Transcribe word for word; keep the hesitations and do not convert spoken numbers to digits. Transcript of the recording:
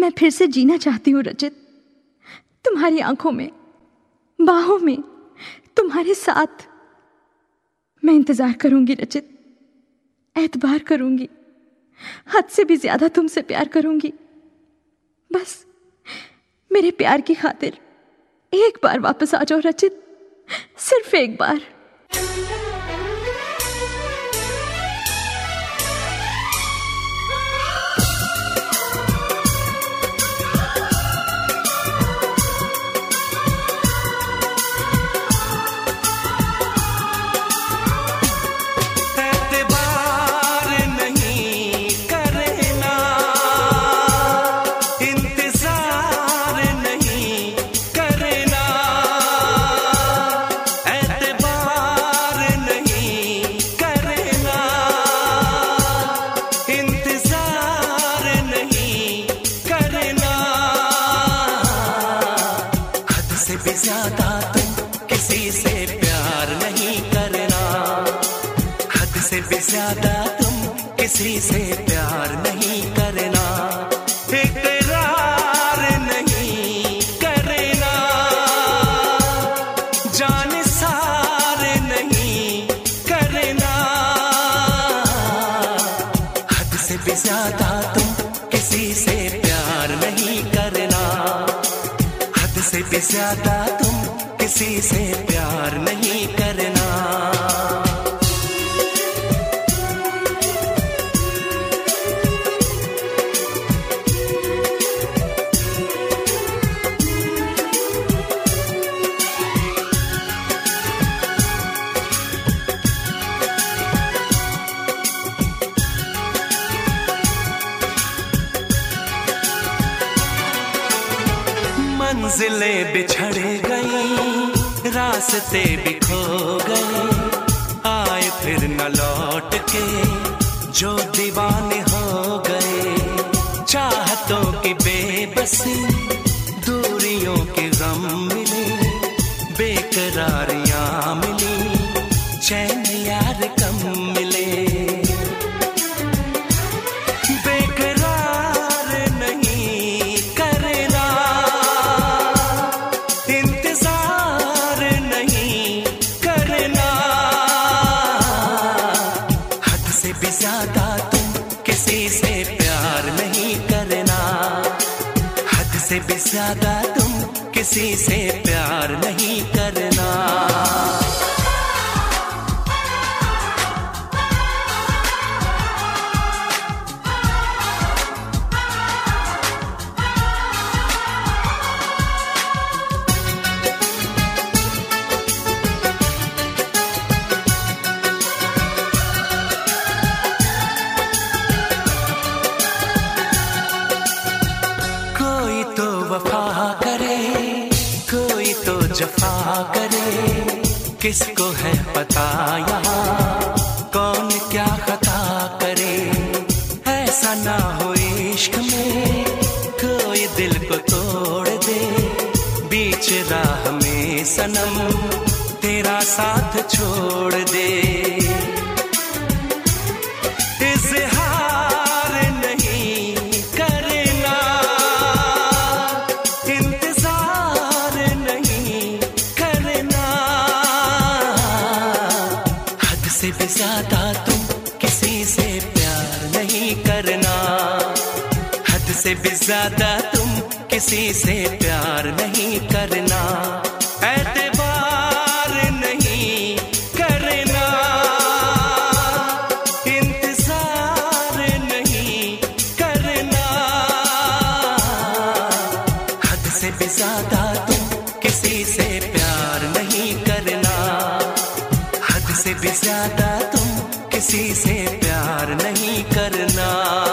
मैं फिर से जीना चाहती हूँ रचित, तुम्हारी आंखों में, बाहों में, तुम्हारे साथ। मैं इंतजार करूंगी रचित, एतबार करूंगी, हद से भी ज्यादा तुमसे प्यार करूंगी। बस मेरे प्यार की खातिर एक बार वापस आ जाओ रचित, सिर्फ एक बार। ज्यादा तुम किसी से प्यार नहीं करना, हद से भी ज्यादा तुम किसी से प्यार नहीं करना, इकरार नहीं करना, जान सार नहीं करना, हद से भी ज्यादा तुम किसी से प्यार नहीं करना, हद से भी ज्यादा तुम किसी से प्यार नहीं करना। मंजिलें बिछड़ गई, रास्ते भी खो गए, आए फिर न लौट के जो दीवाने हो गए, चाहतों की बेबसी, दूरियों के गम मिले, बेकरारियां मिली, चैन यार कम मिले, ज्यादा तुम किसी से प्यार नहीं करना, हद से भी ज्यादा तुम किसी से प्यार नहीं करना। वफा करे कोई तो जफा करे, किसको है पता यहाँ कौन क्या खता करे, ऐसा ना हो इश्क में कोई दिल को तोड़ दे, बीच राह में सनम तेरा साथ छोड़ दे, से भी ज्यादा तुम किसी से प्यार नहीं करना, हद से भी ज्यादा तुम किसी से प्यार नहीं करना, एतबार नहीं करना, इंतजार नहीं करना, हद से भी ज्यादा तुम किसी से प्यार नहीं करना, हद से भी ज्यादा तुम किसी से प्यार नहीं करना।